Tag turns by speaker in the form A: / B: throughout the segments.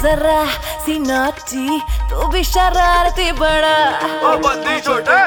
A: जरा सी नाची, तू भी शरारती बड़ा।
B: ओ बंदी छोटे,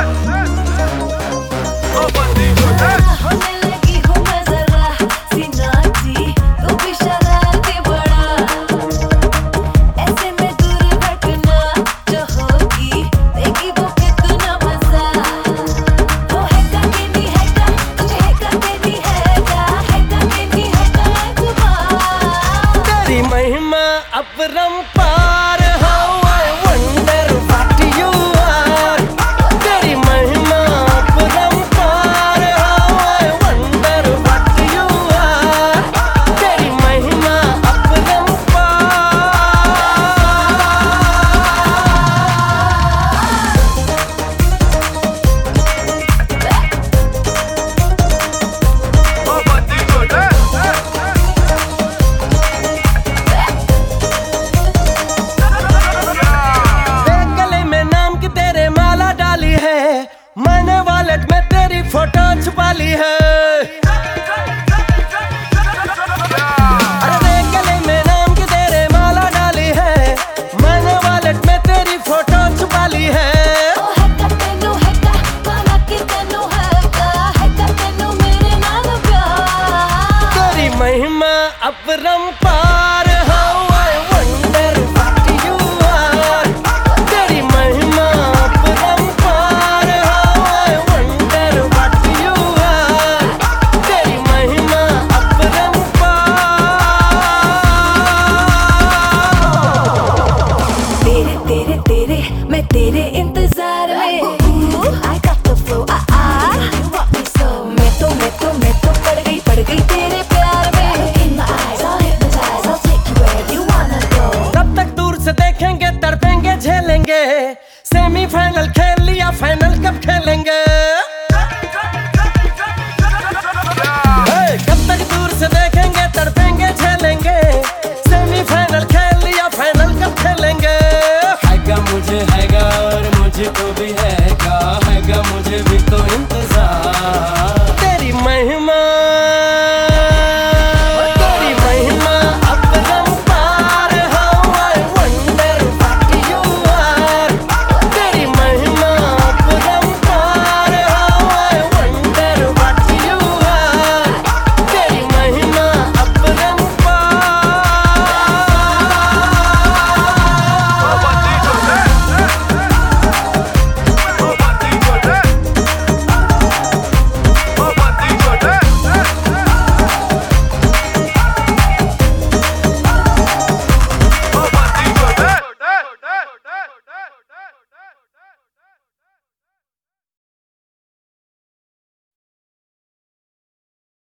B: ओ बंदी छोटे।
A: होने लगी हूँ मैं जरा सी नाची, तू भी शरारती बड़ा। ऐसे में दुर्घटना जो होगी, देगी वो कितना मजा। वो है का कि नहीं है का, तुझे है का कि नहीं है का, है का कि नहीं है का एतबार।
C: तेरी महिमा अपरंपार है, I wonder what you are। तेरी महिमा अपरंपार है, I wonder what you are। तेरी महिमा अपरंपार।
B: ओ बंदी छोटे।
C: मैंने वॉलेट में तेरी फोटो छुपा ली है। अरे गले में नाम की तेरे माला डाली है। मैंने वॉलेट में तेरी फोटो छुपा ली है।
A: ओ है का तेनू है का, माना कि तेनू है का तेनू मेरे नाल प्यार।
C: तेरी महिमा अपरंपार।